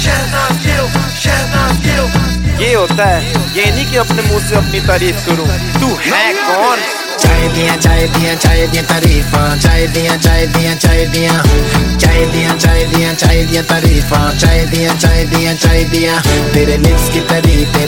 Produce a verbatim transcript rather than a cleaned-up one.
शहनाज गिल, शहनाज गिल। ये होता है, ये नहीं कि अपने मुंह से अपनी तारीफ करूं। तू है कौन? चाय दिया चाय दिया चाय दिया तारीफा, चाय दिया चाय दिया चाय दिया चाय दिया चाय दिया चाय दिया तारीफा, चाय दिया चाय दिया चाय दिया। तेरे लिप्स की तारीफ, तेरे